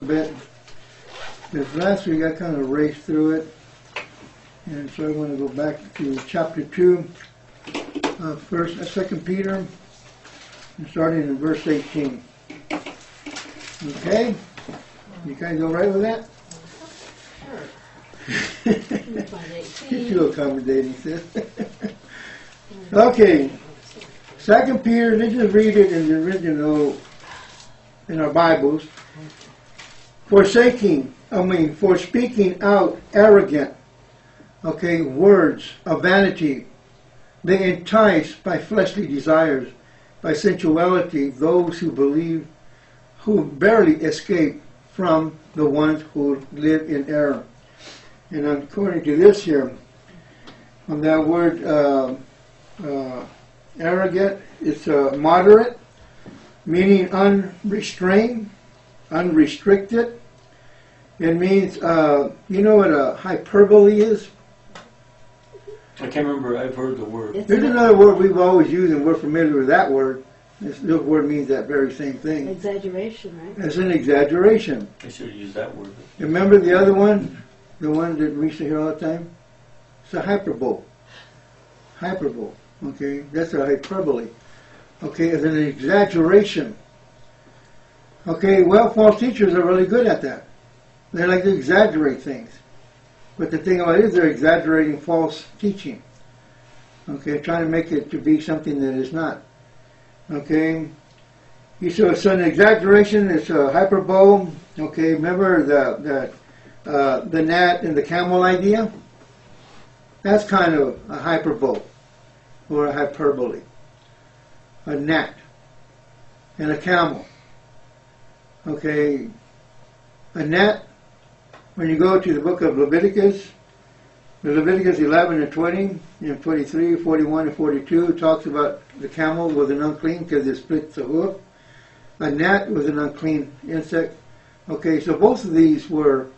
bit. Because last week I kind of raced through it. And so I want to go back to chapter 2, Second Peter, and starting in verse 18. Okay? You guys all right with that? Sure. You're too accommodating, sis. Okay. Second Peter, let's just read it in the original, in our Bibles. For speaking out arrogant, words of vanity, they entice by fleshly desires, by sensuality, those who barely escape from the ones who live in error. And according to this here, on that word arrogant, it's moderate, meaning unrestrained, unrestricted. It means, you know what a hyperbole is? I can't remember. I've heard the word. There's another word we've always used, and we're familiar with that word. This word means that very same thing. Exaggeration, right? It's an exaggeration. I should have used that word. Remember the other one? The one that we used to hear all the time? It's a hyperbole. Hyperbole. Okay? That's a hyperbole. Okay? It's an exaggeration. Okay? Well, false teachers are really good at that. They like to exaggerate things. But the thing about it is they're exaggerating false teaching. Okay? Trying to make it to be something that is not. Okay? So it's an exaggeration, it's a hyperbole. Okay? Remember the gnat and the camel idea? That's kind of a hyperbole or a hyperbole. A gnat and a camel. Okay? A gnat, when you go to the book of Leviticus 11 and 20, and 23, 41, and 42, it talks about the camel was an unclean because it splits the hoof. A gnat was an unclean insect. Okay, so both of these were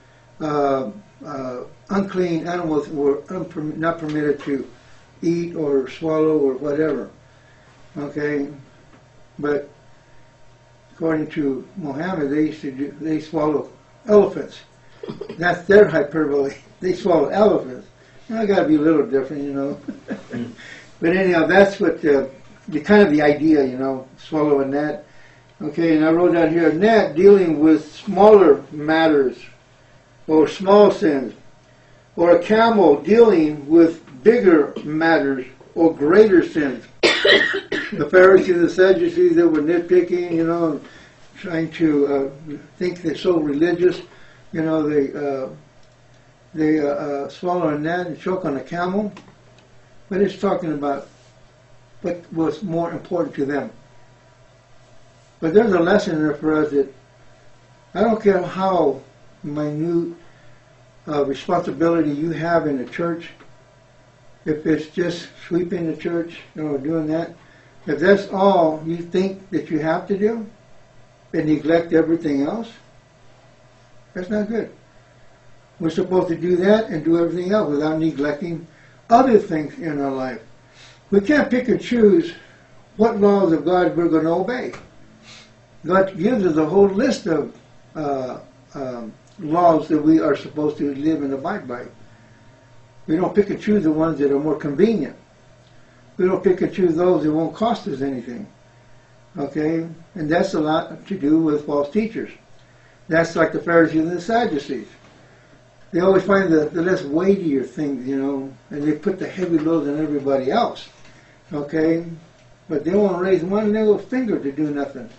unclean animals, were not permitted to eat or swallow or whatever. Okay, but according to Muhammad, they swallow elephants. That's their hyperbole. They swallow elephants. I got to be a little different, you know. But anyhow, that's what the kind of the idea, you know, swallow a gnat. Okay, and I wrote down here, gnat dealing with smaller matters or small sins, or a camel dealing with bigger matters or greater sins. The Pharisees and the Sadducees, they were nitpicking, you know, trying to think they're so religious. You know, they swallow a gnat and choke on a camel, but it's talking about what was more important to them. But there's a lesson there for us that I don't care how minute responsibility you have in the church, if it's just sweeping the church, you know, doing that, if that's all you think that you have to do and neglect everything else, that's not good. We're supposed to do that and do everything else without neglecting other things in our life. We can't pick and choose what laws of God we're going to obey. God gives us a whole list of laws that we are supposed to live and abide by. We don't pick and choose the ones that are more convenient. We don't pick and choose those that won't cost us anything. Okay? And that's a lot to do with false teachers. That's like the Pharisees and the Sadducees. They always find the less weightier things, you know, and they put the heavy loads on everybody else. Okay? But they won't raise one little finger to do nothing.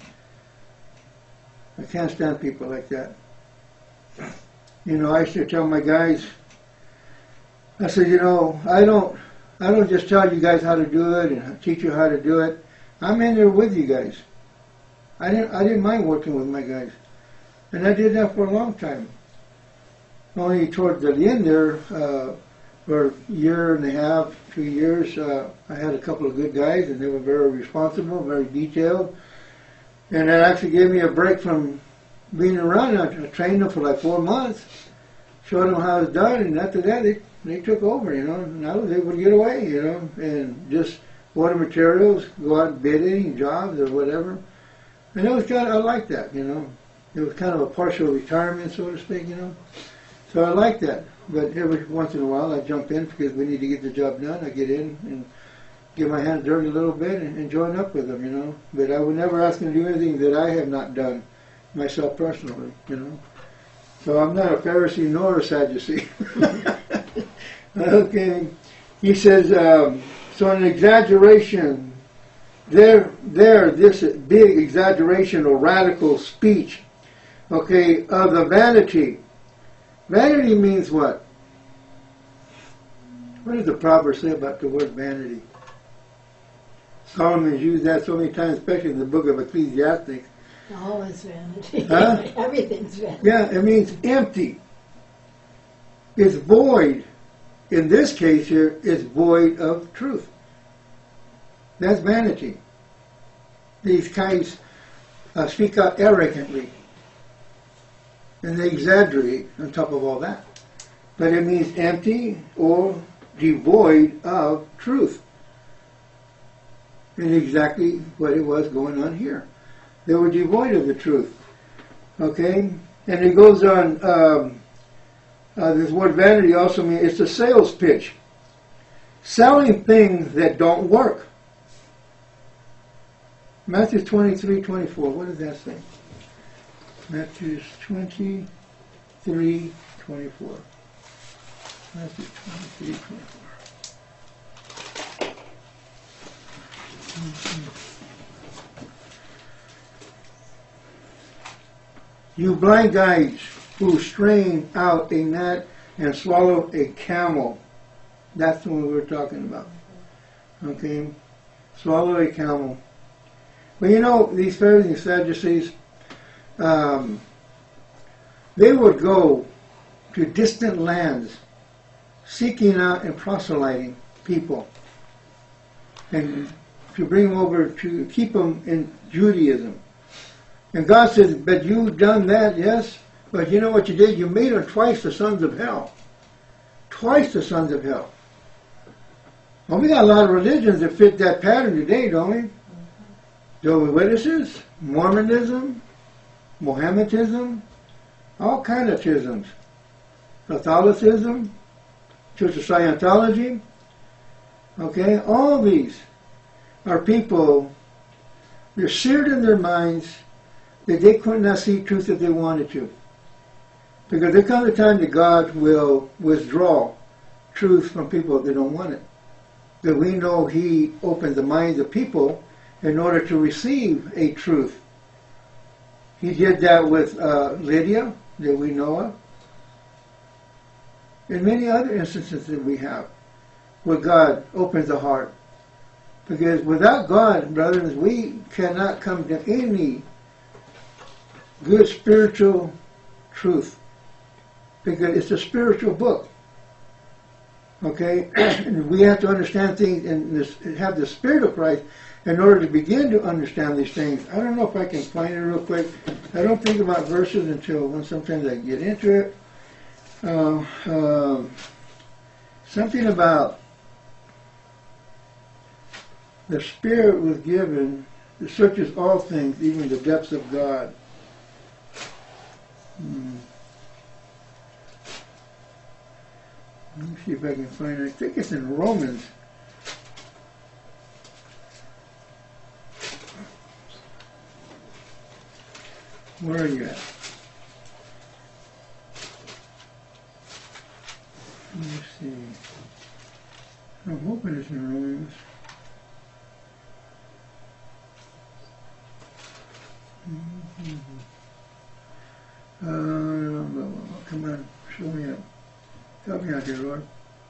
I can't stand people like that. You know, I used to tell my guys, I said, you know, I don't just tell you guys how to do it and teach you how to do it. I'm in there with you guys. I didn't mind working with my guys. And I did that for a long time. Only towards the end there, for a year and a half, 2 years, I had a couple of good guys, and they were very responsible, very detailed. And that actually gave me a break from being around. I trained them for like 4 months, showed them how it's done, and after that, they took over, you know. And I was able to get away, you know, and just order materials, go out bidding jobs or whatever. And it was kind of, I like that, you know. It was kind of a partial retirement, so to speak, you know. So I like that. But every once in a while I jump in because we need to get the job done. I get in and get my hands dirty a little bit and join up with them, you know. But I would never ask them to do anything that I have not done myself personally, you know. So I'm not a Pharisee nor a Sadducee. Okay. He says, so an exaggeration, this big exaggeration or radical speech, okay, of the vanity. Vanity means what? What does the proverb say about the word vanity? Solomon's used that so many times, especially in the book of Ecclesiastes. All is vanity. Huh? Everything's vanity. Yeah, it means empty. It's void. In this case here, it's void of truth. That's vanity. These guys speak out arrogantly. And they exaggerate on top of all that. But it means empty or devoid of truth. And exactly what it was going on here. They were devoid of the truth. Okay? And it goes on, this word vanity also means it's a sales pitch. Selling things that don't work. Matthew 23:24. What does that say? Matthew 23:24. Matthew 23:24. You blind guides who strain out a gnat and swallow a camel. That's the one we were talking about. Okay? Swallow a camel. Well, you know, these Pharisees and Sadducees, they would go to distant lands seeking out and proselyting people and to bring them over to keep them in Judaism. And God says, but you've done that, yes, but you know what you did? You made them twice the sons of hell. Twice the sons of hell. Well, we got a lot of religions that fit that pattern today, don't we? Jehovah's Witnesses, Mormonism, Mohammedanism, all kinds of schisms. Catholicism, Church of Scientology, okay, all these are people, they're seared in their minds that they could not see truth if they wanted to. Because there comes a time that God will withdraw truth from people that don't want it. That we know He opens the minds of people in order to receive a truth. He did that with Lydia, that we know of, and many other instances that we have, where God opens the heart. Because without God, brothers, we cannot come to any good spiritual truth. Because it's a spiritual book. Okay? And we have to understand things and have the Spirit of Christ in order to begin to understand these things. I don't know if I can find it real quick. I don't think about verses until when sometimes I get into it. Something about the Spirit was given, that searches all things, even the depths of God. Let me see if I can find it. I think it's in Romans. Where are you at? Let me see. I'm hoping it's in Romans. Come on, show me up. Help me out here, Lord.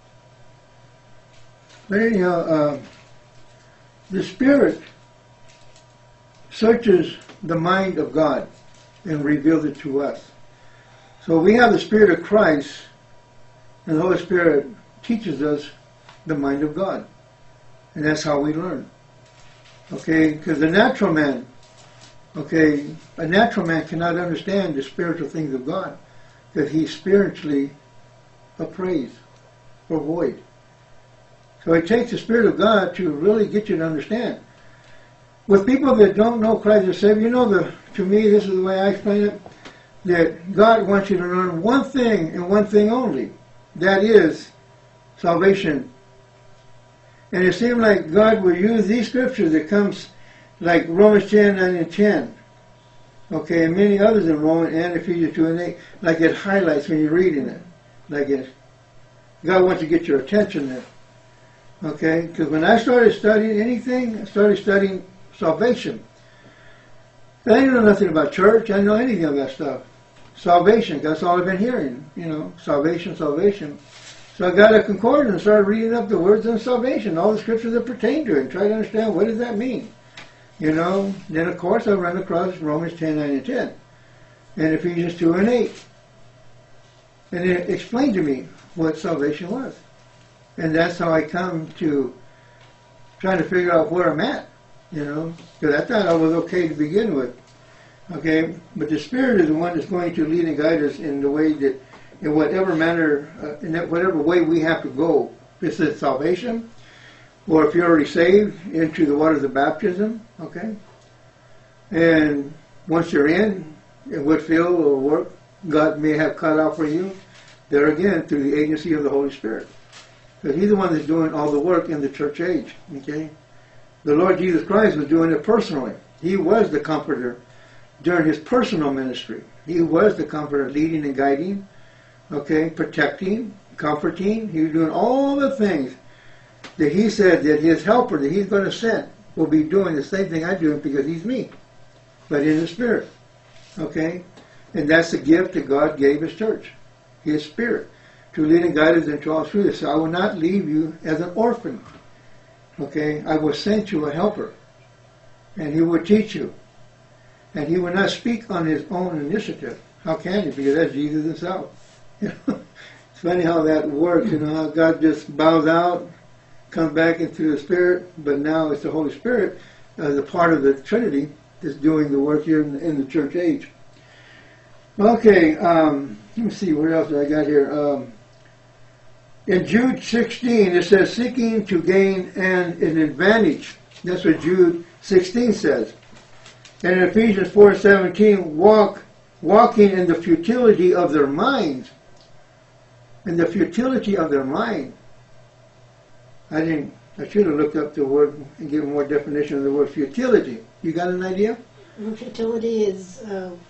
But anyhow, the Spirit searches the mind of God and reveals it to us. So we have the Spirit of Christ, and the Holy Spirit teaches us the mind of God. And that's how we learn. Okay, because the natural man, okay, a natural man cannot understand the spiritual things of God because he's spiritually appraised or void. So it takes the Spirit of God to really get you to understand. With people that don't know Christ as Savior, you know, to me, this is the way I explain it. that God wants you to learn one thing and one thing only. That is salvation. And it seems like God will use these scriptures that comes like Romans 10, 9, and 10. Okay, and many others in Romans and Ephesians 2 and 8. Like it highlights when you're reading it. Like it. God wants to get your attention there. Okay, because when I started studying anything, I started studying salvation. I didn't know nothing about church. I didn't know anything of that stuff. Salvation, that's all I've been hearing. You know, salvation, salvation. So I got a concordance and started reading up the words on salvation, all the scriptures that pertain to it, and try to understand what does that mean. You know, then of course I ran across Romans 10, 9, and 10, and Ephesians 2 and 8. And it explained to me what salvation was. And that's how I come to trying to figure out where I'm at, you know, because I thought I was okay to begin with. Okay, but the Spirit is the one that's going to lead and guide us in the way that, in whatever manner, in whatever way we have to go. This is salvation, or if you're already saved, into the waters of baptism, okay? And once you're in what field or work God may have cut out for you, there again, through the agency of the Holy Spirit. Because He's the one that's doing all the work in the church age, okay? The Lord Jesus Christ was doing it personally. He was the comforter during His personal ministry. He was the comforter, leading and guiding, okay, protecting, comforting. He was doing all the things that He said that His helper that He's going to send will be doing the same thing I'm doing because He's me, but in the Spirit, okay? And that's the gift that God gave His church, His Spirit, to lead and guide us into all truth. So I will not leave you as an orphan, okay? I will send you a helper, and He will teach you. And He will not speak on His own initiative. How can He? Because that's Jesus Himself. You know? It's funny how that works, you know, how God just bows out, comes back into the Spirit, but now it's the Holy Spirit as a part of the Trinity that's doing the work here in the church age. Okay, let me see, what else do I got here? In Jude 16, it says, seeking to gain an advantage. That's what Jude 16 says. And in Ephesians 4:17, walking in the futility of their minds. In the futility of their mind. I should have looked up the word and given more definition of the word futility. You got an idea? Well, futility is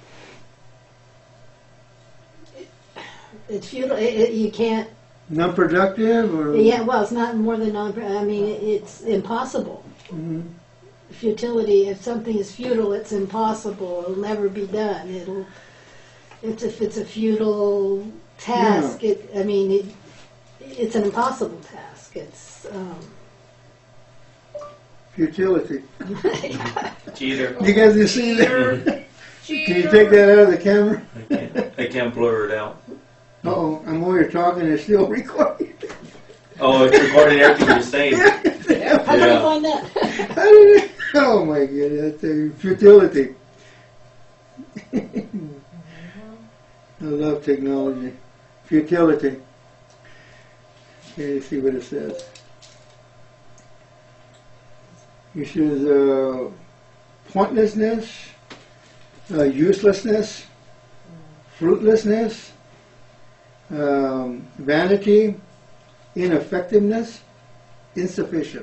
it's futile. You can't. Non-productive, or Yeah, well, it's not more than non. I mean, it's impossible. Mhm. Futility. If something is futile, it's impossible. It'll never be done. If it's a futile task. Yeah. It's an impossible task. It's. Futility. Cheater. You guys see that? Can you take that out of the camera? I can't blur it out. Uh-oh, I'm over here talking and it's still recording. Oh, it's recording everything you're saying. How did you find that? Oh my goodness, futility. I love technology. Futility. Okay, let's see what it says. It says pointlessness, uselessness, fruitlessness, vanity, ineffectiveness, insufficient.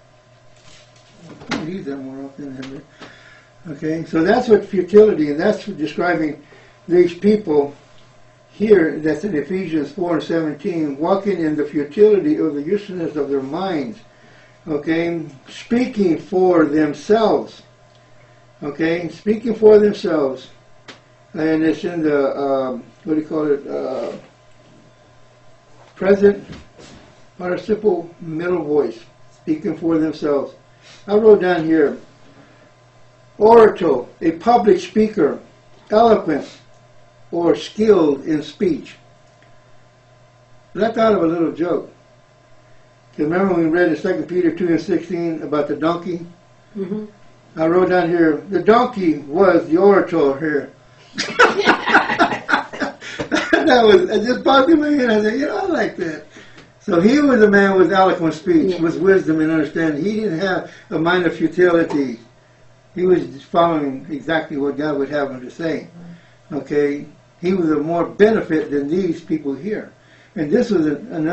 I use that more often, Henry. Okay, so that's what futility, and that's describing these people here, that's in Ephesians 4:17, walking in the futility of the uselessness of their minds. Okay, speaking for themselves. Okay, speaking for themselves. And it's in the, what do you call it, present participle middle voice, speaking for themselves. I wrote down here, orator, a public speaker, eloquent, or skilled in speech. And I thought of a little joke. Remember when we read in 2 Peter 2:16 about the donkey? Mm-hmm. I wrote down here, the donkey was the orator here. It just popped in my head. I said, I like that. So he was a man with eloquent speech, with wisdom and understanding. He didn't have a mind of futility. He was just following exactly what God would have him to say. Okay? He was of more benefit than these people here. And this was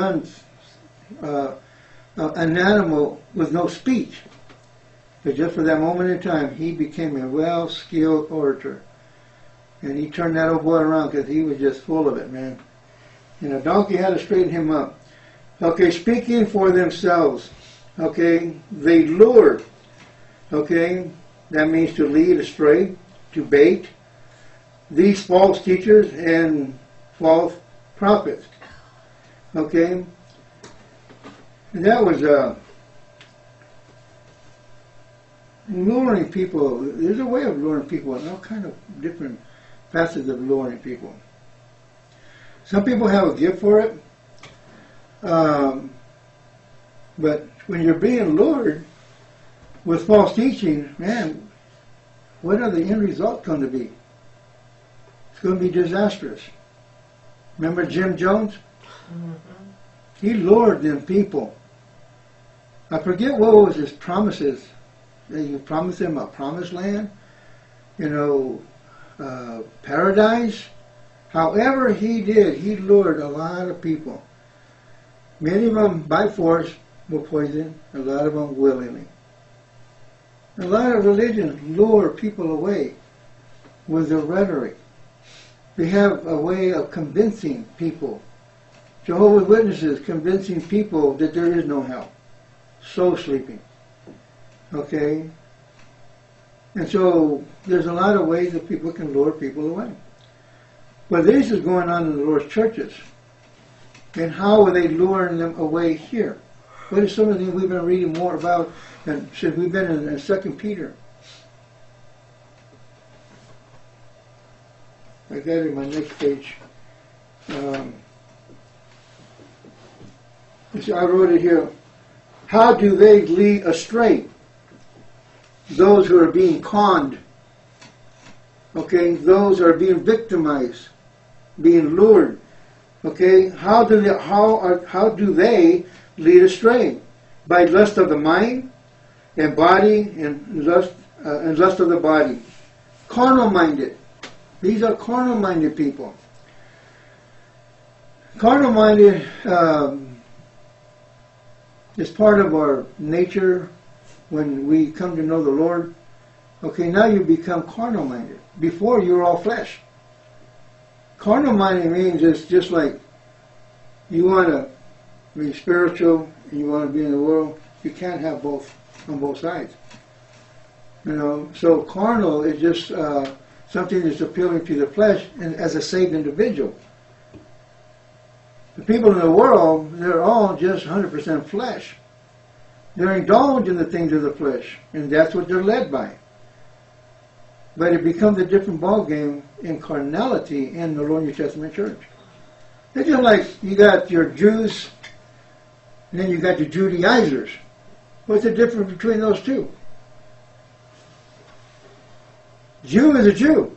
an animal with no speech. But just for that moment in time, he became a well-skilled orator. And he turned that old boy around because he was just full of it, man. And a donkey had to straighten him up. Okay, speaking for themselves. Okay, they lured. Okay, that means to lead astray, to bait. These false teachers and false prophets. Okay, and that was luring people. There's a way of luring people, and all kind of different facets of luring people. Some people have a gift for it, but when you're being lured with false teaching, man, what are the end result going to be? It's going to be disastrous. Remember Jim Jones? Mm-hmm. He lured them people. I forget what was his promises. You promised them a promised land, paradise. However he did, he lured a lot of people. Many of them by force were poisoned, a lot of them willingly. A lot of religions lure people away with their rhetoric. They have a way of convincing people. Jehovah's Witnesses convincing people that there is no hell. Soul sleeping. Okay? And so there's a lot of ways that people can lure people away. But this is going on in the Lord's churches. And how are they luring them away here? What is some of the things we've been reading more about since we've been in 2 Peter? I got it in my next page. I wrote it here. How do they lead astray those who are being conned? Okay, those who are being victimized, being lured. Okay, how do they lead astray? By lust of the mind and body and lust of the body. Carnal-minded. These are carnal-minded people. Carnal-minded is part of our nature when we come to know the Lord. Okay, now you become carnal-minded. Before you were all flesh. Carnal-minded means it's just like you want to be spiritual and you want to be in the world. You can't have both on both sides. So carnal is just something that's appealing to the flesh and as a saved individual. The people in the world, they're all just 100% flesh. They're indulged in the things of the flesh, and that's what they're led by. But it becomes a different ballgame in carnality in the Lord New Testament church. It's just like you got your Jews, and then you got your Judaizers. What's the difference between those two? Jew is a Jew.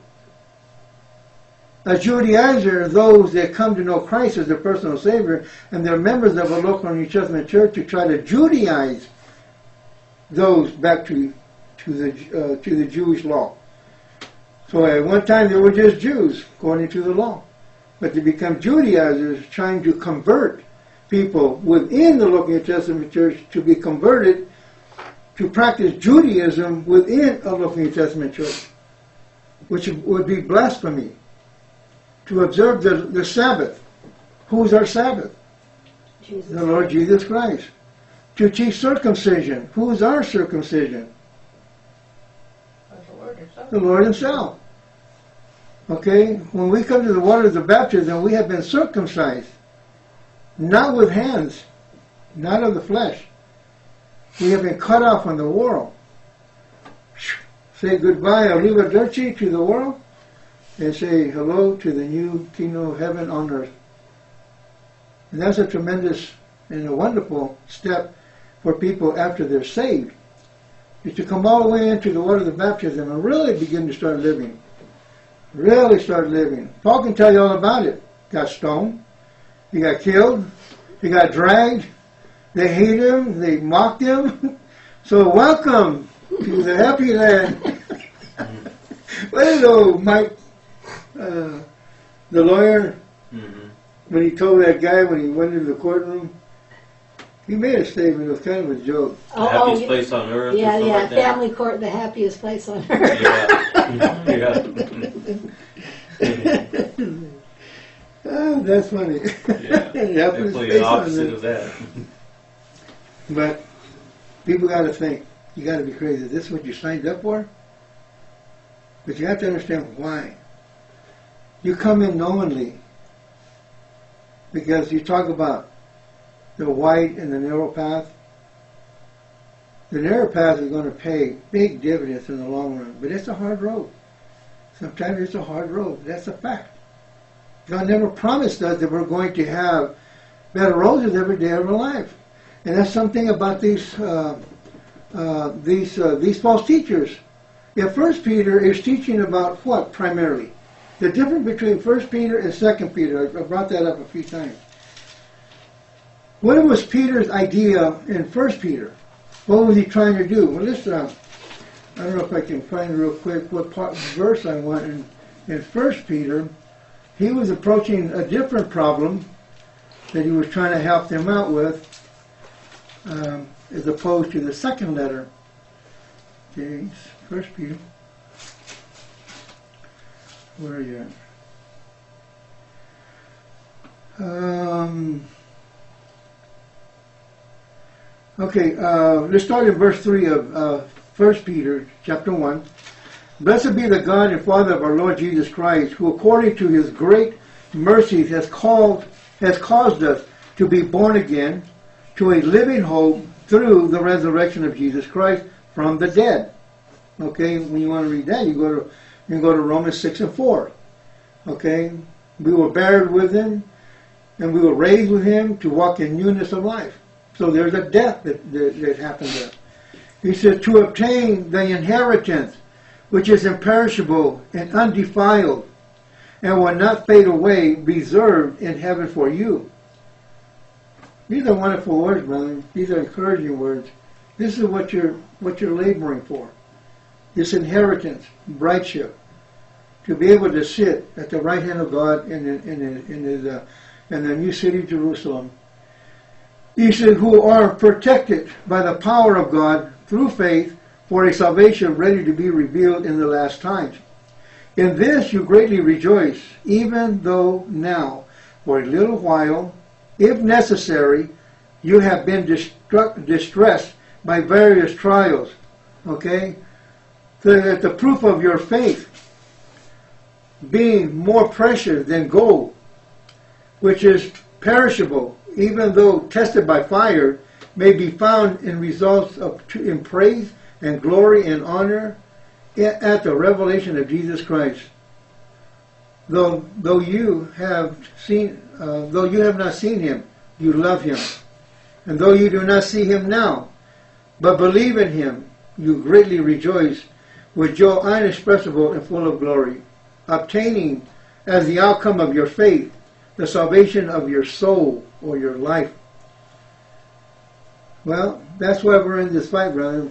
A Judaizer are those that come to know Christ as their personal Savior, and they're members of a local New Testament church to try to Judaize those back to the Jewish law. So at one time they were just Jews according to the law, but they become Judaizers trying to convert people within the local New Testament church to be converted to practice Judaism within a local New Testament church, which would be blasphemy. To observe the Sabbath. Who's our Sabbath? Jesus. The Lord Jesus Christ. To teach circumcision. Who's our circumcision? That's the Lord Himself. The Lord Himself. Okay? When we come to the waters of baptism, we have been circumcised. Not with hands. Not of the flesh. We have been cut off from the world. Say goodbye, arrivederci to the world. And say hello to the new kingdom of heaven on earth. And that's a tremendous and a wonderful step for people after they're saved, is to come all the way into the water of baptism and really begin to start living. Really start living. Paul can tell you all about it. Got stoned. He got killed. He got dragged. They hated him. They mocked him. So welcome to the happy land. Well, hello, Mike. the lawyer, Mm-hmm. when he told that guy when he went into the courtroom, he made a statement. It was kind of a joke. The happiest place on earth. Or yeah, something yeah. like that. Family court, the happiest place on earth. Yeah. Oh, that's funny. Yeah. Yeah, put his Definitely face the on opposite it. of that. But people got to think, you got to be crazy. This is what you signed up for? But you have to understand why. You come in knowingly because you talk about the wide and the narrow path. The narrow path is going to pay big dividends in the long run, but it's a hard road. Sometimes it's a hard road. That's a fact. God never promised us that we're going to have bed of roses every day of our life. And that's something about these false teachers. If First Peter is teaching about what primarily? The difference between First Peter and Second Peter. I brought that up a few times. What was Peter's idea in First Peter? What was he trying to do? Well, listen. I don't know if I can find real quick what verse I want in First Peter. He was approaching a different problem that he was trying to help them out with, as opposed to the second letter. Okay, First Peter. Where are you at? Okay, let's start in verse 3 of 1 Peter chapter 1. Blessed be the God and Father of our Lord Jesus Christ, who according to his great mercies has caused us to be born again to a living hope through the resurrection of Jesus Christ from the dead. Okay, when you want to read that, you can go to Romans 6 and 4. Okay, we were buried with him, and we were raised with him to walk in newness of life. So there's a death that happened there. He said, to obtain the inheritance which is imperishable and undefiled, and will not fade away, reserved in heaven for you. These are wonderful words, brother. These are encouraging words. This is what you're laboring for. This inheritance, brideship, to be able to sit at the right hand of God in the new city of Jerusalem. He said, who are protected by the power of God through faith for a salvation ready to be revealed in the last times. In this you greatly rejoice, even though now, for a little while, if necessary, you have been distressed by various trials. Okay? So that the proof of your faith, being more precious than gold, which is perishable, even though tested by fire, may be found in results in praise and glory and honor at the revelation of Jesus Christ. Though you have not seen him, you love him. And though you do not see him now, but believe in him, you greatly rejoice with joy inexpressible and full of glory, obtaining as the outcome of your faith the salvation of your soul or your life. Well, that's why we're in this fight, brother.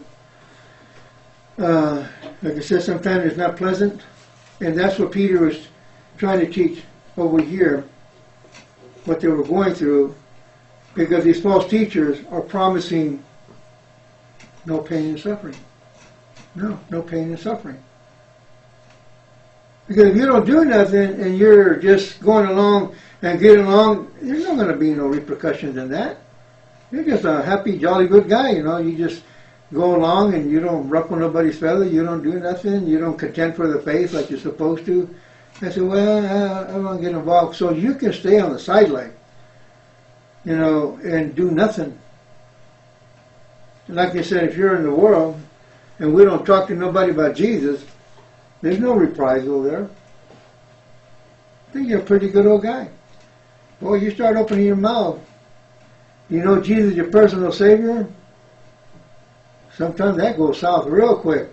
Like I said, sometimes it's not pleasant, and that's what Peter was trying to teach over here, what they were going through, because these false teachers are promising no pain and suffering. No pain and suffering. Because if you don't do nothing and you're just going along and getting along, there's not going to be no repercussions in that. You're just a happy, jolly, good guy, you know. You just go along and you don't ruffle nobody's feather. You don't do nothing. You don't contend for the faith like you're supposed to. I said, well, I don't want to get involved. So you can stay on the sideline, you know, and do nothing. Like I said, if you're in the world and we don't talk to nobody about Jesus, there's no reprisal there. I think you're a pretty good old guy. Boy, you start opening your mouth. You know Jesus is your personal Savior? Sometimes that goes south real quick.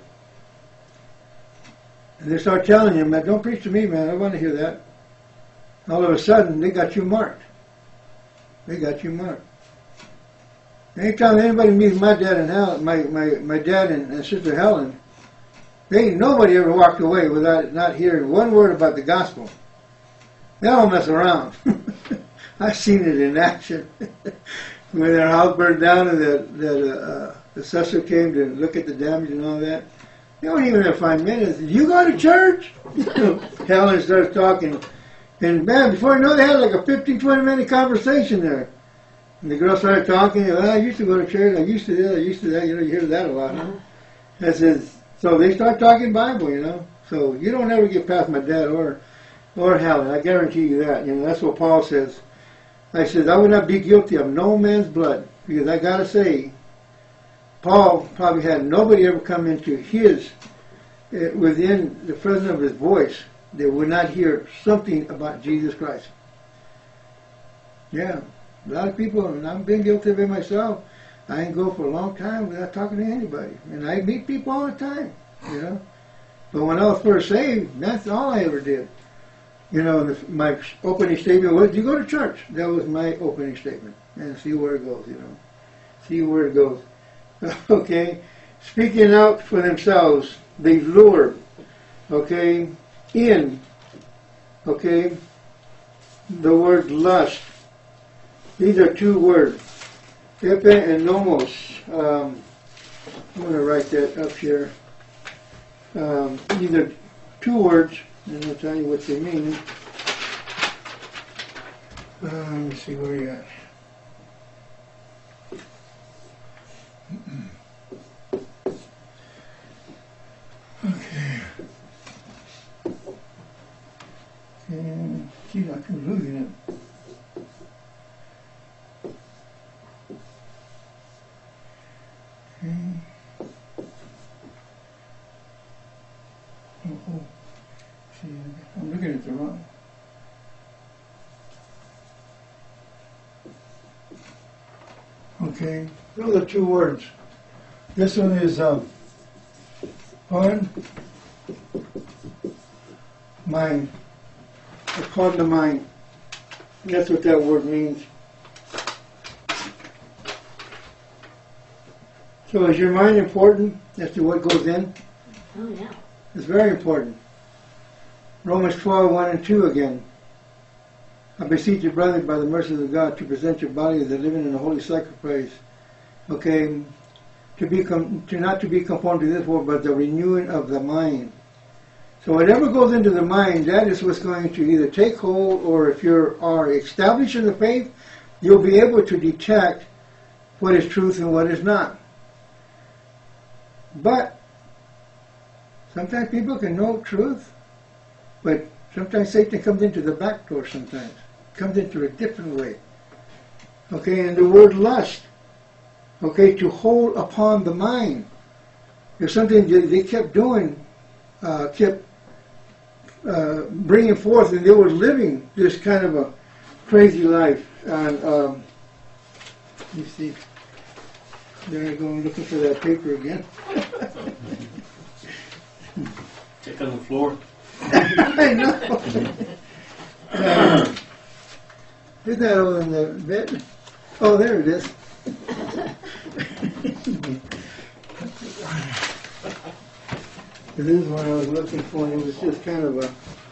And they start telling you, man, don't preach to me, man. I want to hear that. All of a sudden, they got you marked. They got you marked. Anytime anybody meets my dad and Helen, my dad and Sister Helen, nobody ever walked away without not hearing one word about the gospel. They don't mess around. I've seen it in action. When their house burned down and the assessor came to look at the damage and all that, they don't even have 5 minutes. You go to church? Helen starts talking. And man, before you know, they had like a 15, 20-minute conversation there. And the girl started talking. Well, I used to go to church. I used to this. I used to that. You know, you hear that a lot. Huh? I says, so they start talking Bible, you know. So you don't ever get past my dad or Helen. I guarantee you that. You know, that's what Paul says. I said, I would not be guilty of no man's blood. Because I got to say, Paul probably had nobody ever come into his, within the presence of his voice, they would not hear something about Jesus Christ. Yeah, a lot of people, and I've been guilty of it myself. I ain't go for a long time without talking to anybody. And I meet people all the time, you know. But when I was first saved, that's all I ever did. You know, my opening statement was, you go to church. That was my opening statement. And see where it goes, you know. See where it goes. Okay. Speaking out for themselves, they lure, okay, in, okay, the word lust. These are 2 words. Epe and nomos. I'm going to write that up here. These are 2 words, and I'll tell you what they mean. Let me see where you're at. Okay. And geez, I keep losing it. Okay. Oh. See, I'm looking at the wrong. Okay, those are 2 words. This one is pardon? Mind. Upon the mind. That's what that word means. So is your mind important as to what goes in? Oh, yeah. It's very important. Romans 12, 1 and 2 again. I beseech you, brethren, by the mercies of God, to present your body as a living and a holy sacrifice. Okay, to not to be conformed to this world, but the renewing of the mind. So whatever goes into the mind, that is what's going to either take hold, or if you are established in the faith, you'll be able to detect what is truth and what is not. But sometimes people can know truth, but sometimes Satan comes into the back door sometimes. Comes into a different way. Okay, and the word lust. Okay, to hold upon the mind. There's something they kept doing, kept bringing forth, and they were living this kind of a crazy life. And let me see. There I go, I'm looking for that paper again. Check on the floor. I know. Isn't that over in the bed? Oh, there it is. This is what I was looking for, and it was just kind of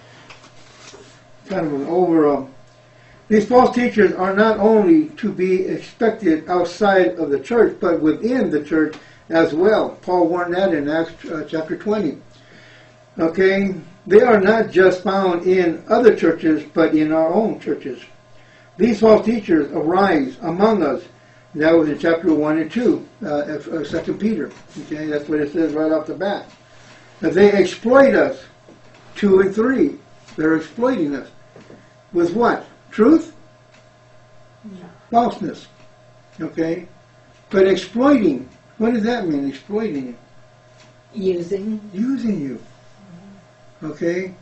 an overall. These false teachers are not only to be expected outside of the church, but within the church as well. Paul warned that in Acts chapter 20. Okay, they are not just found in other churches, but in our own churches. These false teachers arise among us. That was in chapter 1 and 2 of 2 Peter. Okay, that's what it says right off the bat. That they exploit us. 2 and 3. They're exploiting us. With what? Truth? Yeah. Falseness. Okay? But exploiting, what does that mean, exploiting you? Using. Using you. Okay?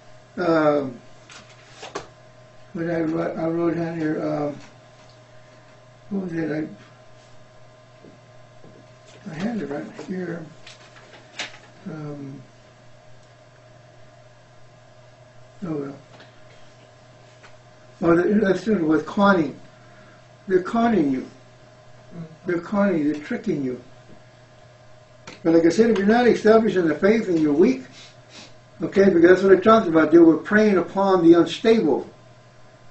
What I wrote down here, what was it? I had it right here. Oh well. Oh, let's do it with conning. They're conning you. They're conning you. They're tricking you. But like I said, if you're not established in the faith and you're weak, okay, because that's what it talks about. They were preying upon the unstable.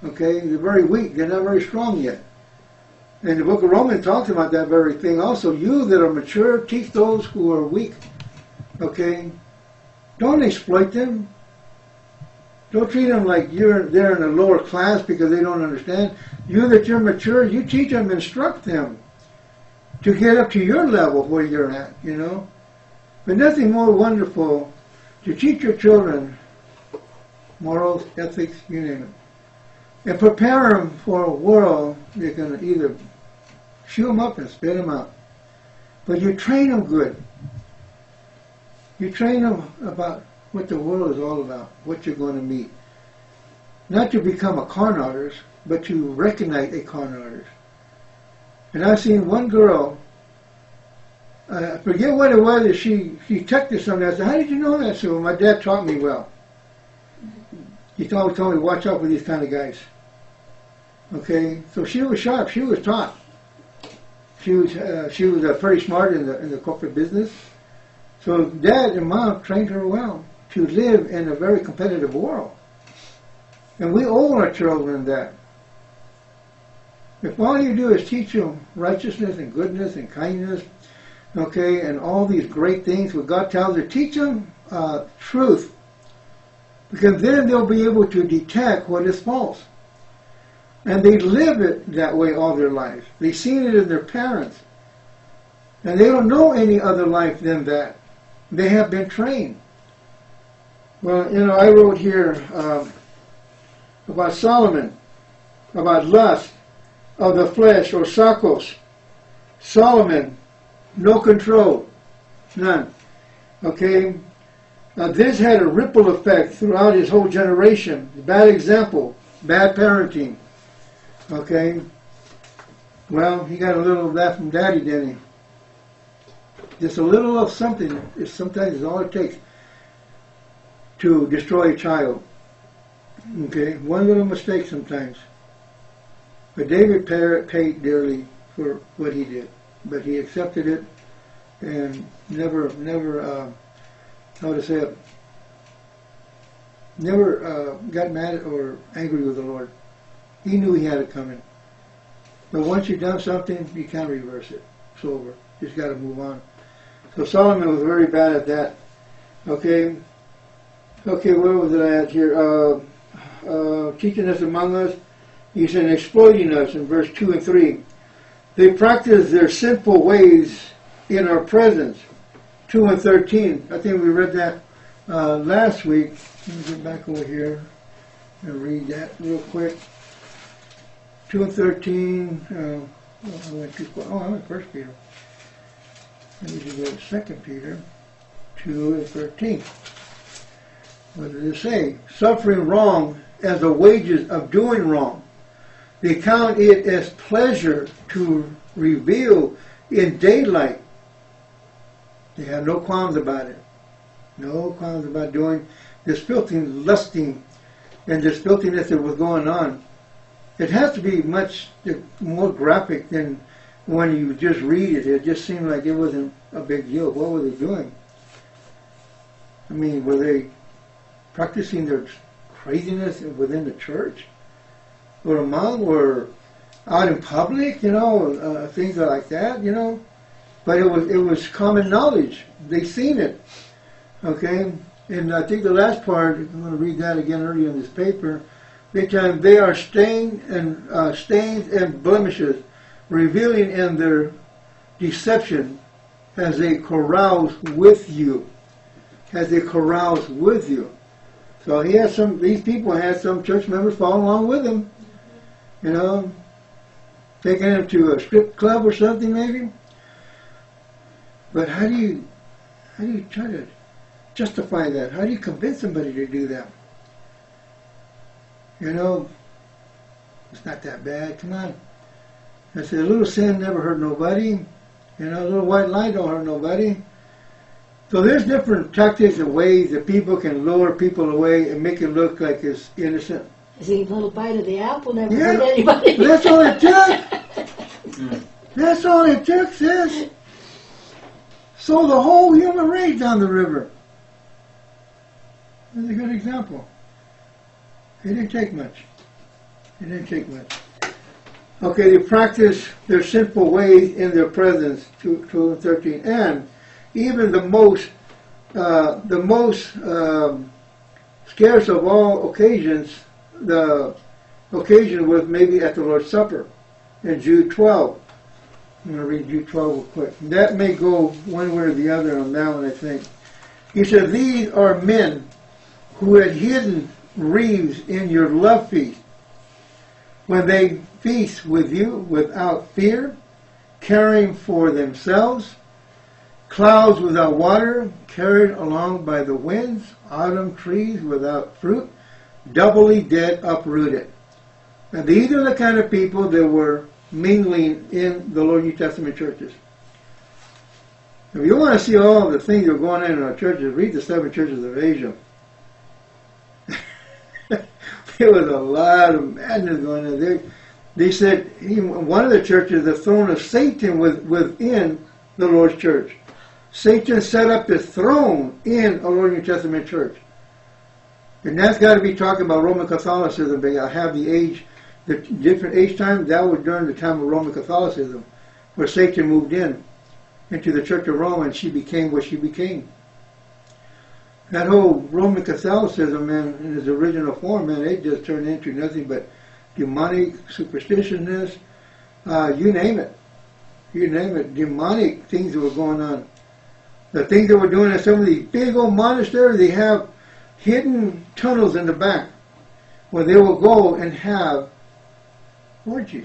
Okay, they're very weak. They're not very strong yet. And the book of Romans talks about that very thing also. You that are mature, teach those who are weak. Okay? Don't exploit them. Don't treat them like they're in a lower class because they don't understand. You that you're mature, you teach them, instruct them to get up to your level where you're at, you know. But nothing more wonderful to teach your children morals, ethics, you name it. And prepare them for a world that can either chew them up and spit them out. But you train them good. You train them about what the world is all about, what you're going to meet. Not to become a con artist, but to recognize a con artist. And I've seen one girl, I forget what it was, she texted something. I said, how did you know that? So my dad taught me well. He always told me, watch out for these kind of guys. Okay, so she was sharp. She was taught. She was pretty smart in the corporate business. So Dad and Mom trained her well to live in a very competitive world. And we owe our children that. If all you do is teach them righteousness and goodness and kindness, okay, and all these great things what God tells you, teach them truth. Because then they'll be able to detect what is false. And they live it that way all their lives. They've seen it in their parents. And they don't know any other life than that. They have been trained. Well, you know, I wrote here about Solomon, about lust of the flesh, or sarkos. Solomon, no control, none. Okay? This had a ripple effect throughout his whole generation. Bad example, bad parenting. Okay? Well, he got a little of that from Daddy, didn't he? Just a little of something, sometimes is all it takes to destroy a child. Okay? One little mistake sometimes. But David paid dearly for what he did. But he accepted it and never, how to say it, never got mad or angry with the Lord. He knew he had it coming. But once you've done something, you can't reverse it. It's over. You just got to move on. So Solomon was very bad at that. Okay. Okay, where was it at here? Teaching us among us. He said, exploiting us in verse 2 and 3. They practice their sinful ways in our presence. 2 and 13. I think we read that last week. Let me get back over here and read that real quick. 2 and 13. I went too far. Oh, I'm in 1 Peter. Let me just go to 2 Peter 2 and 13. What does it say? Suffering wrong as the wages of doing wrong. They count it as pleasure to reveal in daylight. They have no qualms about it. No qualms about doing this filthy lusting and this filthiness that was going on. It has to be much more graphic than when you just read it. It just seemed like it wasn't a big deal. What were they doing? I mean, were they practicing their craziness within the church? Or among, or out in public, you know, things like that, you know. But it was common knowledge. They seen it. Okay? And I think the last part, I'm going to read that again earlier in this paper. Big time, they are stains and blemishes, revealing in their deception as they carouse with you. As they carouse with you. So these people had some church members follow along with him. You know, taking him to a strip club or something maybe. But how do you try to justify that? How do you convince somebody to do that? You know, it's not that bad. Come on. I said, a little sin never hurt nobody. You know, a little white lie don't hurt nobody. So there's different tactics and ways that people can lure people away and make it look like it's innocent. See, a little bite of the apple never Yeah, hurt anybody. that's all it took. That's all it took, sis. So the whole human race down the river. That's a good example. It didn't take much. It didn't take much. Okay, they practice their sinful ways in their presence, 2 and 13. And even the most scarce of all occasions, the occasion was maybe at the Lord's Supper in Jude 12. I'm going to read Jude 12 real quick. That may go one way or the other on that one, I think. He said, these are men who had hidden wreaths in your love feast, when they feast with you without fear, caring for themselves, clouds without water, carried along by the winds, autumn trees without fruit, doubly dead, uprooted. And these are the kind of people that were mingling in the Lord New Testament churches. If you want to see all the things that are going on in our churches, read the 7 churches of Asia. There was a lot of madness going on there. They said one of the churches, the throne of Satan was within the Lord's church. Satan set up his throne in a Lord New Testament church. And that's got to be talking about Roman Catholicism. They have the different age time. That was during the time of Roman Catholicism, where Satan moved into the Church of Rome, and she became what she became. That whole Roman Catholicism, man, in its original form, man, it just turned into nothing but demonic superstitiousness, you name it. You name it. Demonic things that were going on. The things that were doing in some of these big old monasteries, they have hidden tunnels in the back where they will go and have orgies,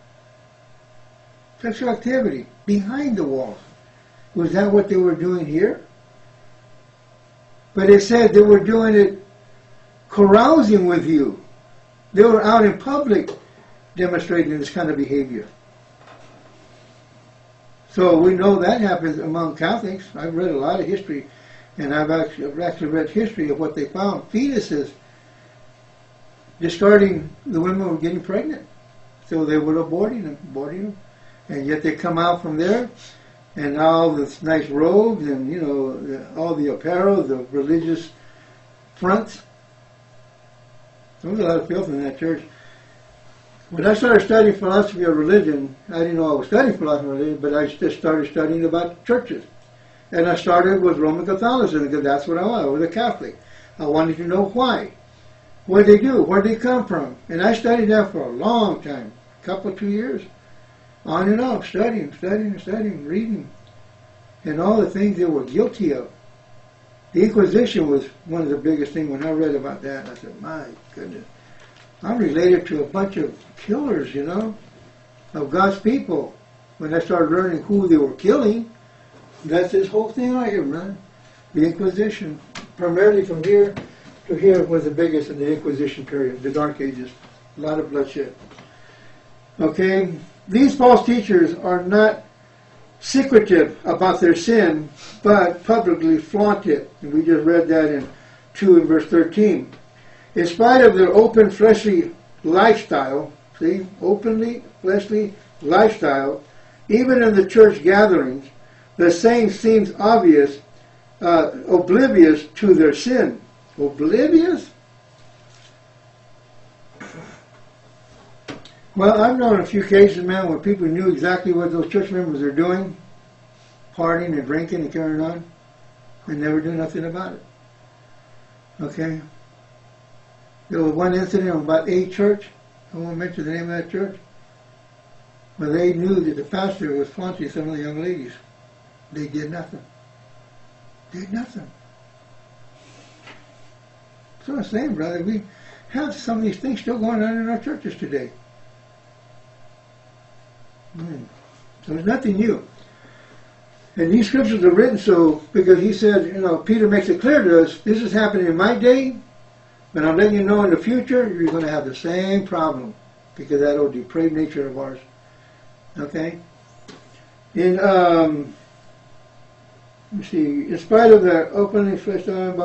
sexual activity behind the walls. Was that what they were doing here? But it said they were doing it carousing with you. They were out in public demonstrating this kind of behavior. So we know that happens among Catholics. I've read a lot of history, and I've actually read history of what they found. Fetuses discarding the women who were getting pregnant. So they were aborting them. And yet they come out from there, and all this nice robes and, all the apparel, the religious fronts. There was a lot of filth in that church. When I started studying philosophy of religion, I didn't know I was studying philosophy of religion, but I just started studying about churches. And I started with Roman Catholicism, because that's what I was. I was a Catholic. I wanted to know why. What did they do? Where did they come from? And I studied that for a long time, 2 years. On and off, studying, reading, and all the things they were guilty of. The Inquisition was one of the biggest things. When I read about that, I said, my goodness, I'm related to a bunch of killers, of God's people. When I started learning who they were killing, that's this whole thing right here, man. The Inquisition, primarily from here to here, was the biggest in the Inquisition period, the Dark Ages. A lot of bloodshed. Okay? These false teachers are not secretive about their sin, but publicly flaunt it. And we just read that in 2 and verse 13. In spite of their open fleshly lifestyle, openly fleshly lifestyle, even in the church gatherings, the same seems obvious, oblivious to their sin. Oblivious? Well, I've known a few cases, man, where people knew exactly what those church members are doing, partying and drinking and carrying on, and never do nothing about it. Okay? There was one incident about a church, I won't mention the name of that church, where they knew that the pastor was flaunting some of the young ladies. They did nothing. Did nothing. So I'm saying, brother, we have some of these things still going on in our churches today. So there's nothing new. And these scriptures are written so, because he said, Peter makes it clear to us, this is happening in my day, but I'm letting you know in the future, you're going to have the same problem, because of that old depraved nature of ours. Okay? In spite of their openly fleshed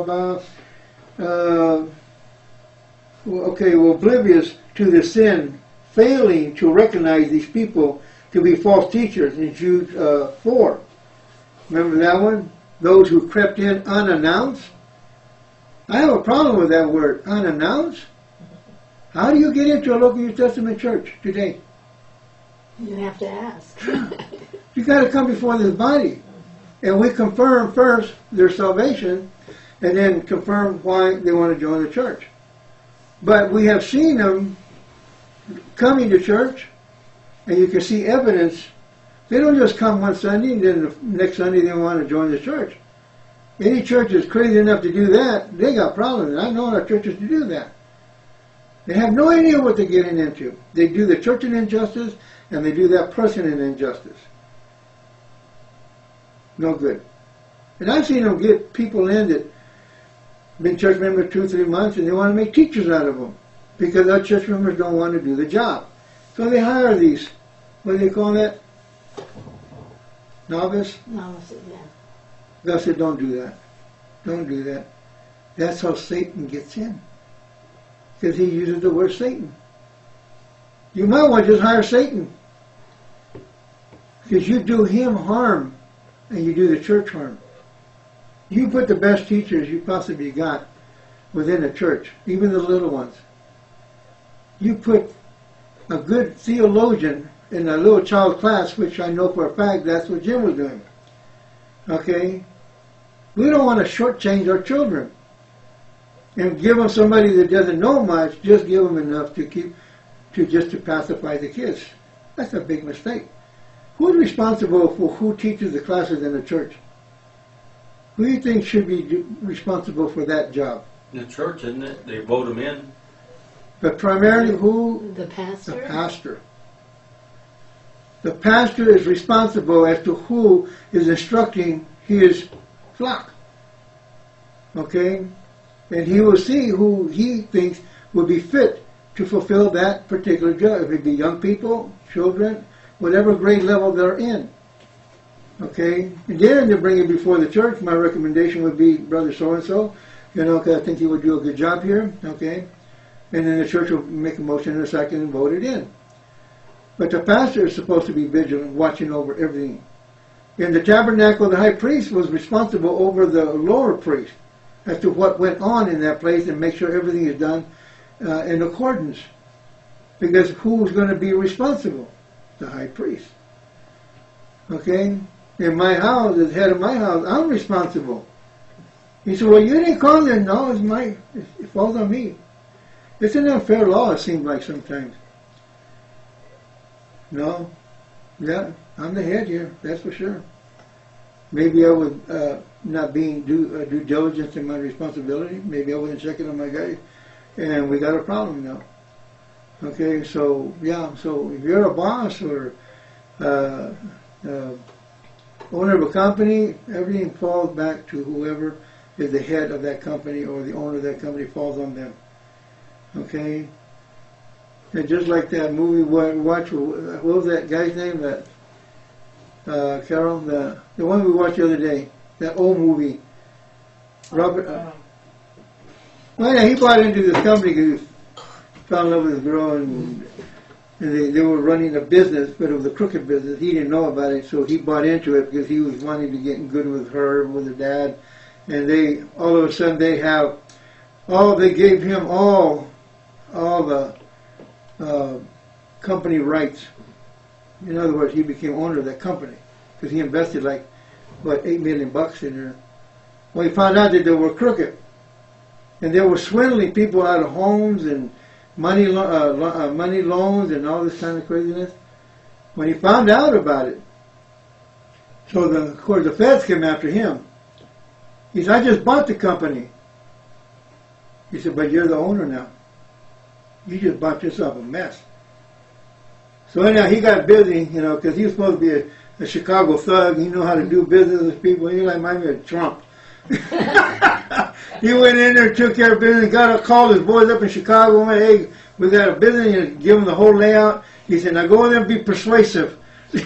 oblivious to the sin, failing to recognize these people to be false teachers in Jude 4. Remember that one? Those who crept in unannounced. I have a problem with that word, unannounced. How do you get into a local New Testament church today? You have to ask. You got to come before this body. And we confirm first their salvation and then confirm why they want to join the church. But we have seen them coming to church, and you can see evidence. They don't just come one Sunday and then the next Sunday they want to join the church. Any church is crazy enough to do that, they got problems. And I know our churches to do that. They have no idea what they're getting into. They do the church an injustice, and they do that person an injustice. No good. And I've seen them get people in that been church members 2 or 3 months, and they want to make teachers out of them because our church members don't want to do the job. So they hire these, what do they call that? Novice? No, yeah. God said, don't do that. Don't do that. That's how Satan gets in. Because he uses the word Satan. You might want to just hire Satan. Because you do him harm and you do the church harm. You put the best teachers you possibly got within a church, even the little ones. You put a good theologian in a little child class, which I know for a fact that's what Jim was doing. Okay? We don't want to shortchange our children and give them somebody that doesn't know much, just give them enough to pacify the kids. That's a big mistake. Who's responsible for who teaches the classes in the church? Who do you think should be responsible for that job? The church, isn't it? They vote them in. But primarily who? The pastor? The pastor. The pastor is responsible as to who is instructing his flock. Okay? And he will see who he thinks will be fit to fulfill that particular job. If it be young people, children, whatever grade level they're in. Okay? And then to bring it before the church, my recommendation would be Brother so-and-so. You know, 'cause I think he would do a good job here. Okay? And then the church will make a motion in a second and vote it in. But the pastor is supposed to be vigilant, watching over everything. In the tabernacle, the high priest was responsible over the lower priest as to what went on in that place and make sure everything is done in accordance. Because who's going to be responsible? The high priest. Okay? In my house, as head of my house, I'm responsible. He said, well, you didn't call them. No, it falls on me. It's an unfair law, it seems like sometimes. No. Yeah, I'm the head here, that's for sure. Maybe I was not being due diligence in my responsibility. Maybe I wasn't checking on my guys. And we got a problem now. Okay, so, yeah, so if you're a boss or owner of a company, everything falls back to whoever is the head of that company or the owner of that company, falls on them. Okay? And just like that movie, what was that guy's name? That Carol, the one we watched the other day, that old movie. Robert. Well, yeah, he bought into this company because he fell in love with this girl, and they were running a business, but it was a crooked business. He didn't know about it, so he bought into it because he was wanting to get good with her, with her dad, and they all of a sudden they gave him all the company rights. In other words, he became owner of that company because he invested like, what, $8 million in there. Well, he found out that they were crooked, and they were swindling people out of homes and money loans and all this kind of craziness. When he found out about it, so of course the feds came after him. He said, I just bought the company. He said, but you're the owner now. You just bought yourself a mess. So anyhow, he got busy, because he was supposed to be a Chicago thug. He knew how to do business with people. He like might be a Trump. He went in there, took care of business, called his boys up in Chicago, and went, hey, we got a business, and give them the whole layout. He said, now go in there and be persuasive.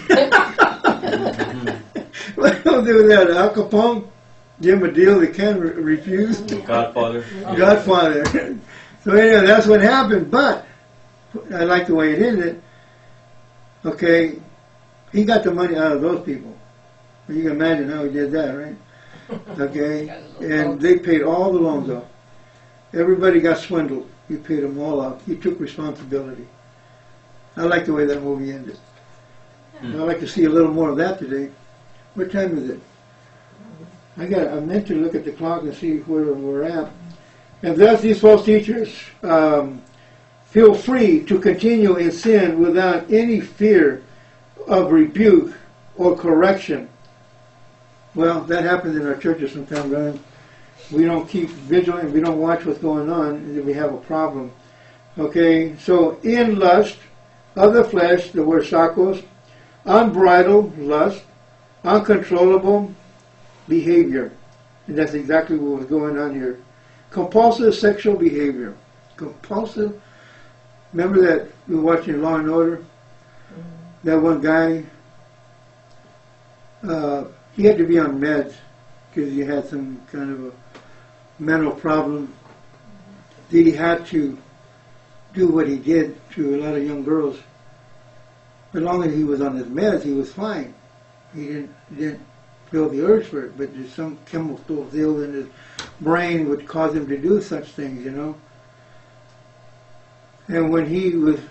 What do do with that? Al Capone? Give him a deal they can't refuse. Godfather. Godfather. So anyway, that's what happened, but I like the way it ended. Okay, he got the money out of those people. You can imagine how he did that, right? Okay, and they paid all the loans off. Everybody got swindled. He paid them all off. He took responsibility. I like the way that movie ended. I'd like to see a little more of that today. What time is it? I meant to look at the clock and see where we're at. And thus these false teachers feel free to continue in sin without any fear of rebuke or correction. Well, that happens in our churches sometimes, Brian. We don't keep vigilant, we don't watch what's going on, and then we have a problem. Okay, so in lust of the flesh, the word sarkos, unbridled lust, uncontrollable behavior. And that's exactly what was going on here. Compulsive sexual behavior. Compulsive. Remember that we were watching Law and Order? That one guy, he had to be on meds because he had some kind of a mental problem. He had to do what he did to a lot of young girls. As long as he was on his meds, he was fine. He didn't feel the urge for it, but there's some chemicals ill in his brain would cause him to do such things, you know. And when he was,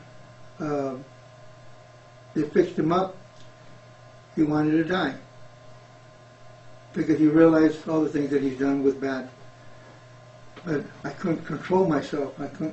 they fixed him up, he wanted to die. Because he realized all the things that he's done was bad. But I couldn't control myself.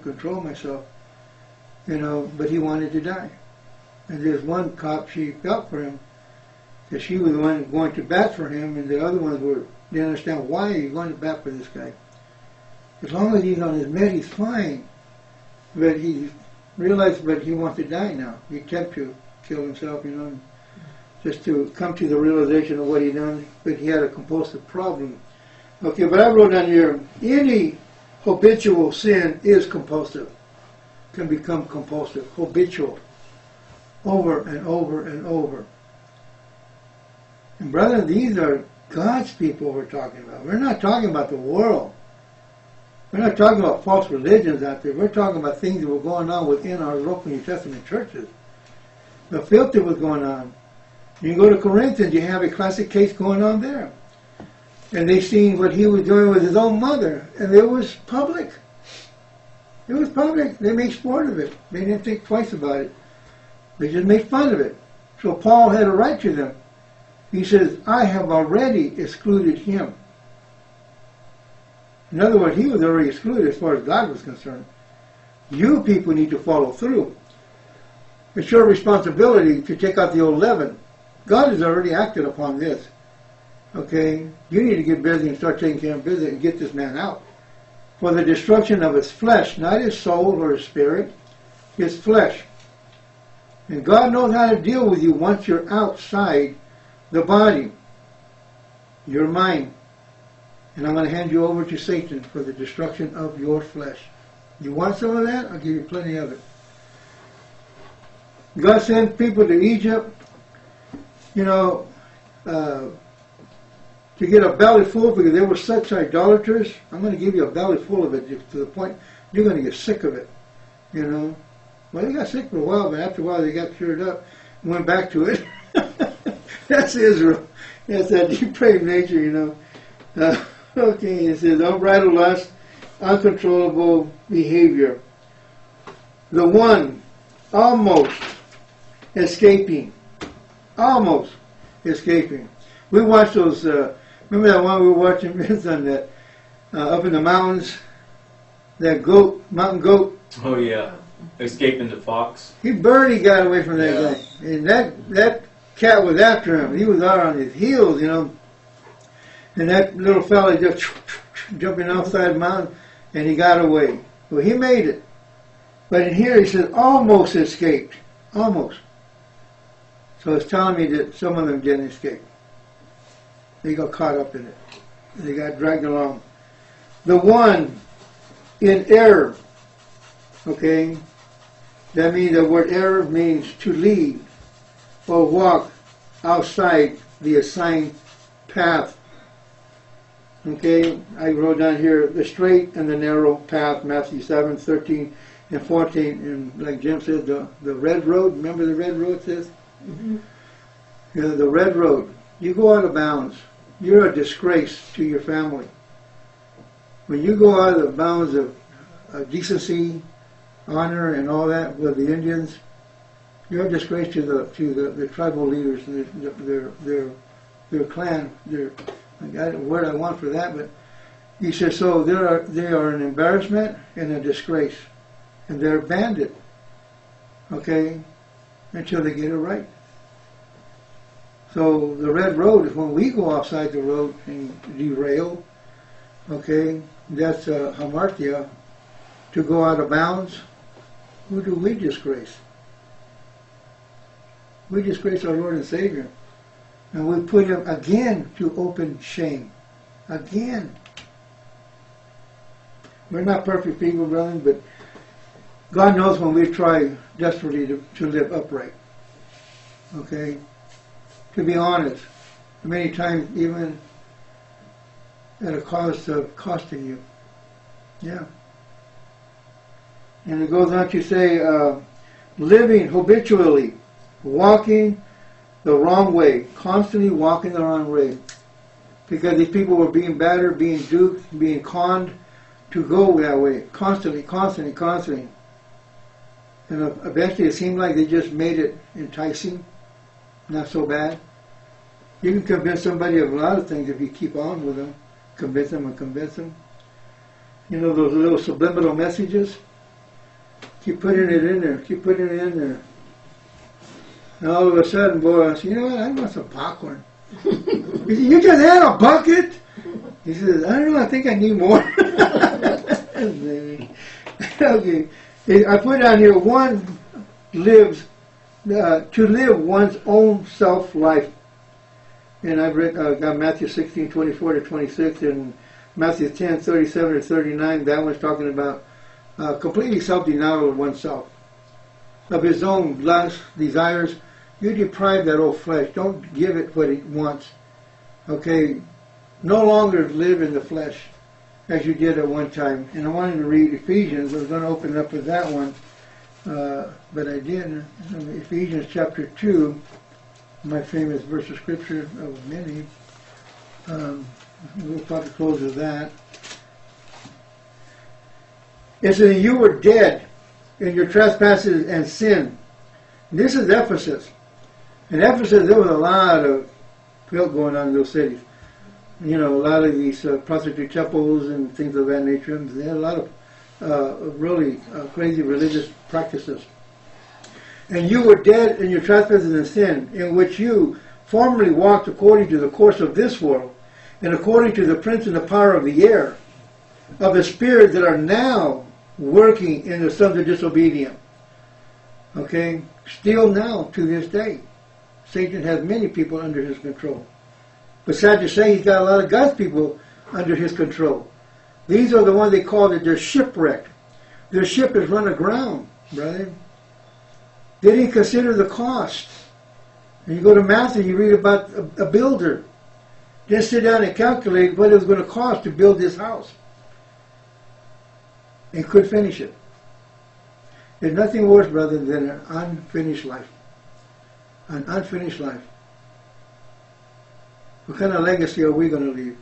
You know, but he wanted to die. And there's one cop, she felt for him, that she was the one going to bat for him, and the other ones didn't understand why are you going to bat for this guy. As long as he's on his med, he's fine. But he realized, but he wants to die now. He attempted to kill himself, you know, just to come to the realization of what he done. But he had a compulsive problem. Okay, but I wrote down here, any habitual sin is compulsive, can become compulsive, habitual, over and over and over. And brother, these are God's people we're talking about. We're not talking about the world. We're not talking about false religions out there. We're talking about things that were going on within our local New Testament churches. The filth that was going on. You go to Corinthians, you have a classic case going on there. And they seen what he was doing with his own mother. And it was public. It was public. They made sport of it. They didn't think twice about it. They just made fun of it. So Paul had to write to them. He says, I have already excluded him. In other words, he was already excluded as far as God was concerned. You people need to follow through. It's your responsibility to take out the old leaven. God has already acted upon this. Okay? You need to get busy and start taking care of business and get this man out. For the destruction of his flesh, not his soul or his spirit, his flesh. And God knows how to deal with you once you're outside the body, your mind. And I'm going to hand you over to Satan for the destruction of your flesh. You want some of that? I'll give you plenty of it. God sent people to Egypt, you know, to get a belly full because they were such idolaters. I'm going to give you a belly full of it to the point you're going to get sick of it, you know. Well, they got sick for a while, but after a while they got cured up and went back to it. That's Israel. That's that depraved nature, you know. Okay, it says unbridled lust, uncontrollable behavior. The one almost escaping. Almost escaping. We watched those, remember that one we were watching on that, up in the mountains? That goat, mountain goat. Oh yeah, escaping the fox. He barely got away from that guy. And that cat was after him. He was out on his heels, you know. And that little fella just jumping outside the mountain, and he got away. Well, he made it. But in here he says, almost escaped. Almost. So it's telling me that some of them didn't escape. They got caught up in it. They got dragged along. The one in error. Okay? That means the word error means to lead or walk outside the assigned path. Okay, I wrote down here the straight and the narrow path, Matthew 7, 13, and 14. And like Jim said, the red road, remember the red road says? Mm-hmm. You know, the red road. You go out of bounds. You're a disgrace to your family. When you go out of the bounds of decency, honor, and all that with the Indians. You're a disgrace to the tribal leaders, their clan. I got a word I want for that, but he says so. They are an embarrassment and a disgrace, and they're banded. Okay, until they get it right. So the red road is when we go outside the road and derail. Okay, that's hamartia. To go out of bounds. Who do we disgrace? We disgrace our Lord and Savior. And we put him again to open shame. Again. We're not perfect people, brethren, but God knows when we try desperately to live upright. Okay? To be honest. Many times even at a cost of costing you. Yeah. And it goes on to say, living habitually, walking the wrong way, constantly walking the wrong way. Because these people were being battered, being duped, being conned to go that way. Constantly. And eventually it seemed like they just made it enticing, not so bad. You can convince somebody of a lot of things if you keep on with them. Convince them. You know those little subliminal messages? Keep putting it in there. And all of a sudden, boy, I said, you know what, I want some popcorn. He said, you just had a bucket? He says, I don't know, I think I need more. Okay. I put down here, one lives, to live one's own self-life. And I've read, got Matthew 16:24-26, and Matthew 10:37-39. That one's talking about completely self-denial of oneself, of his own lusts, desires. You deprive that old flesh. Don't give it what it wants. Okay? No longer live in the flesh as you did at one time. And I wanted to read Ephesians. I was going to open up with that one, but I didn't. Ephesians chapter 2, my famous verse of scripture of many. We'll probably close with that. It says, you were dead in your trespasses and sin. This is Ephesus. In Ephesus, there was a lot of filth going on in those cities. You know, a lot of these prostitute temples and things of that nature. They had a lot of really crazy religious practices. And you were dead in your trespasses and sin, in which you formerly walked according to the course of this world, and according to the prince and the power of the air, of the spirits that are now working in the sons of disobedience. Okay? Still now, to this day, Satan has many people under his control. But sad to say, he's got a lot of God's people under his control. These are the ones they call that they're shipwrecked. Their ship is run aground, brother. They didn't consider the cost. And you go to Matthew, you read about a builder. Didn't sit down and calculate what it was going to cost to build this house. And could finish it. There's nothing worse, brother, than an unfinished life. An unfinished life. What kind of legacy are we going to leave?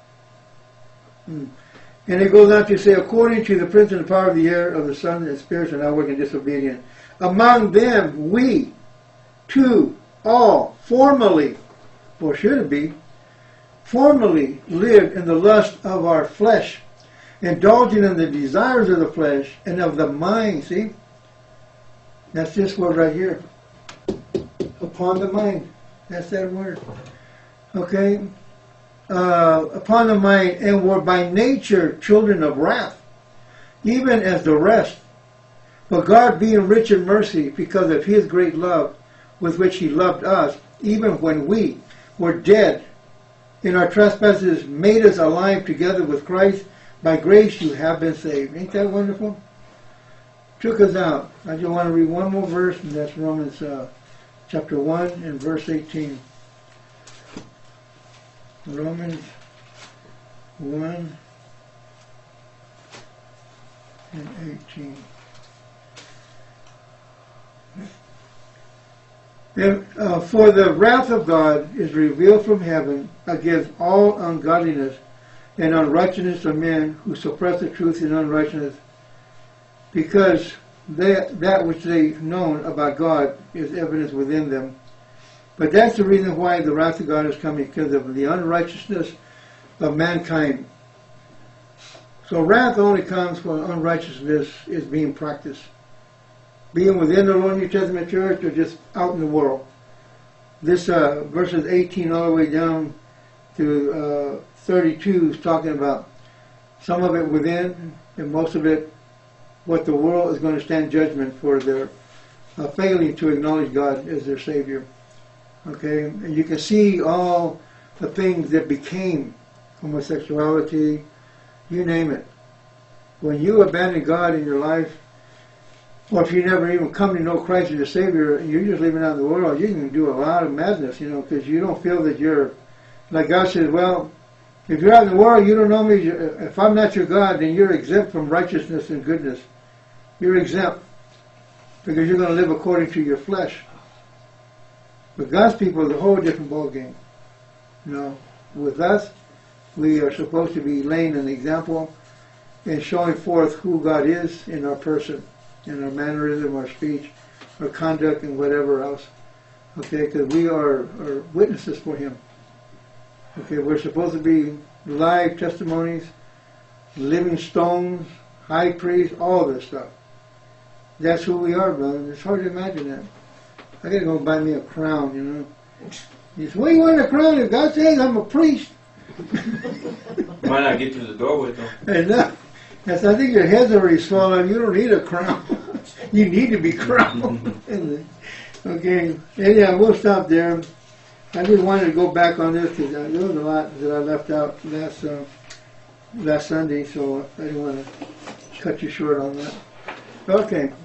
And it goes on to say, according to the prince and the power of the air, of the sun and spirits are now working disobedient. Among them, we, too, all, formerly, or should it be, formerly lived in the lust of our flesh, indulging in the desires of the flesh and of the mind. See? That's this word right here. Upon the mind. That's that word. Okay? Upon the mind, and were by nature children of wrath, even as the rest. But God, being rich in mercy, because of his great love with which he loved us, even when we were dead in our trespasses, made us alive together with Christ. By grace you have been saved. Ain't that wonderful? Took us out. I just want to read one more verse, and that's Romans chapter 1 and verse 18. Romans 1 and 18. For the wrath of God is revealed from heaven against all ungodliness and unrighteousness of men who suppress the truth in unrighteousness, because that which they've known about God is evidence within them. But that's the reason why the wrath of God is coming, because of the unrighteousness of mankind. So wrath only comes when unrighteousness is being practiced. Being within the Lord New Testament church or just out in the world. This verses 18 all the way down to 32 is talking about some of it within and most of it what the world is going to stand judgment for their failing to acknowledge God as their Savior. Okay, and you can see all the things that became homosexuality, you name it. When you abandon God in your life, or if you never even come to know Christ as your Savior, and you're just living out in the world, you can do a lot of madness, because you don't feel that you're, like God says, well, if you're out in the world, you don't know me, if I'm not your God, then you're exempt from righteousness and goodness. You're exempt, because you're going to live according to your flesh. But God's people is a whole different ballgame. With us, we are supposed to be laying an example and showing forth who God is in our person, in our mannerism, our speech, our conduct, and whatever else. Okay, because we are witnesses for Him. Okay, we're supposed to be live testimonies, living stones, high priest, all this stuff. That's who we are, brother. It's hard to imagine that. I gotta go buy me a crown, You say, what do you want a crown? If God says I'm a priest. Might not get through the doorway though. And yes, I think your head's already swollen. You don't need a crown. You need to be crowned. Okay. Anyhow, we'll stop there. I just wanted to go back on this because there was a lot that I left out last Sunday, so I didn't want to cut you short on that. Okay.